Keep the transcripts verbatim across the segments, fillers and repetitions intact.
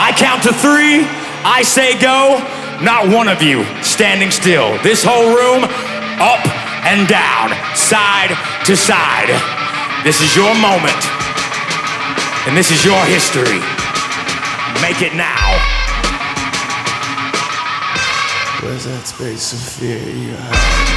I count to three, I say go, not one of you standing still. This whole room, up and down, side to side. This is your moment, and this is your history. Make it now. Where's that space of fear you have?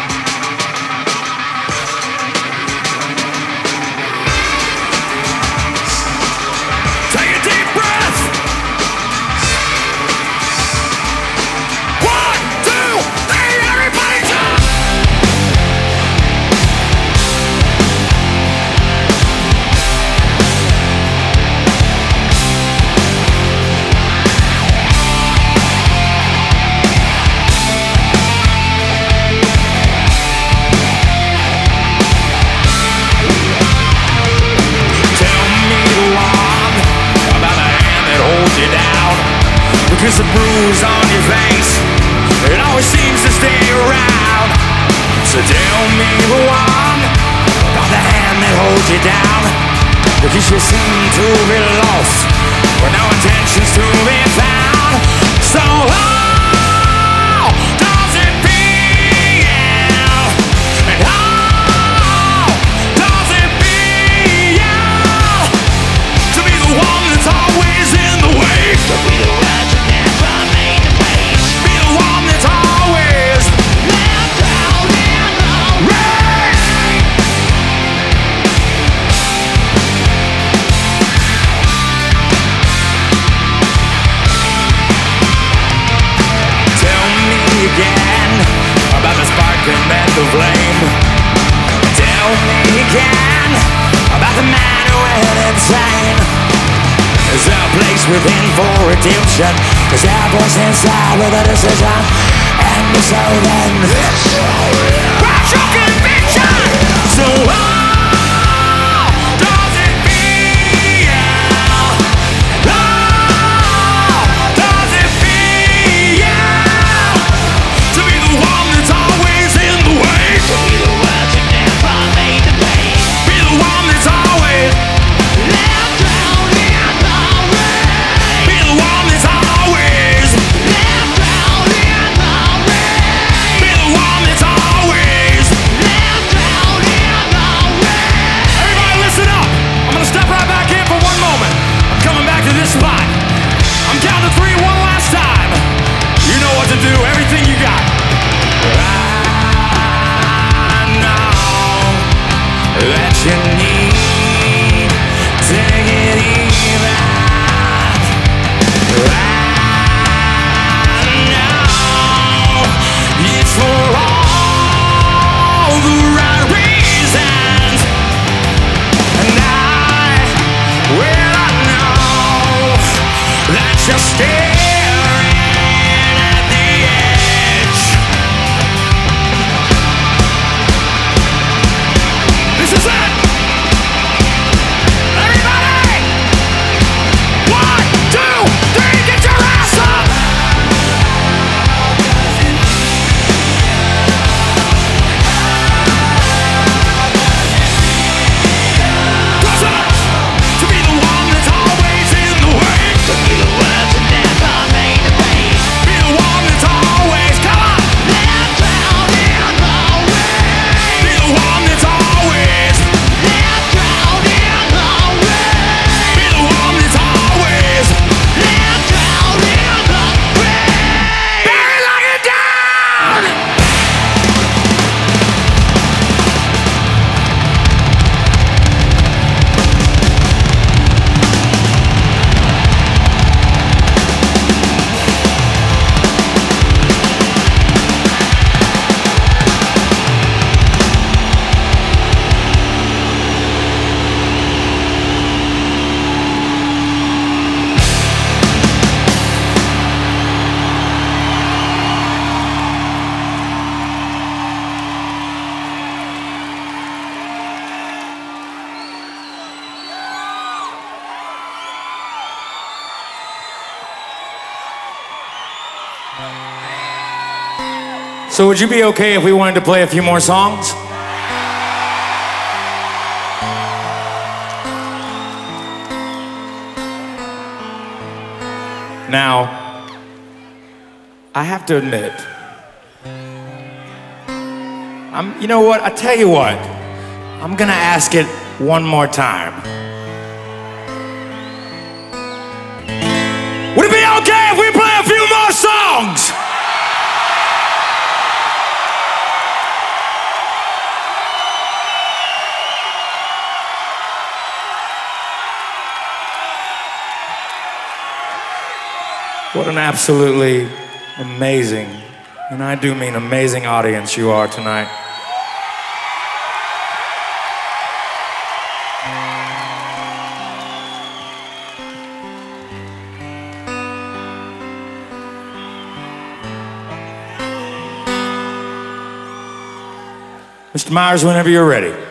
Because the bruise on your face, it always seems to stay around. So tell me the one about the hand that holds you down. Because you seem to be lost with no intentions to be found. So how does it feel? And how does it feel to be the one that's always in the way? To be the one. The flame. Tell me again about the man who went insane. Is there a place within for redemption? Is there a voice inside with a decision? And so then what's your conviction? So how does it feel? How does it feel to be the one that's always in the way? To be the words you never made to be. Be the one that's always left drowned in the rain. Be the one that's always left drowned in the rain. Be the one that's always left drowned in the rain. Everybody listen up. I'm gonna step right back in for one moment. I'm coming back to this spot. I'm counting to three one last time. You know what to do. Everything you got. That you need to get even. I know it's for all the right reasons, and I, well, I know that you're staring at the edge. This is it! Everybody! One, two, three, get your ass up! What's up? To be the one that's always in the way. To be the words that never made the way. Be the one that's always, come on! Left drowned in the rain. Be the one that's always left drowned in the rain. Be the one that's always left drowned in the rain. Barry, lock it down! So would you be okay if we wanted to play a few more songs? Now, I have to admit, I'm, you know what, I tell you what, I'm gonna ask it one more time. Would it be okay if we play a few more songs? What an absolutely amazing, and I do mean amazing audience you are tonight. Mister Myers, whenever you're ready.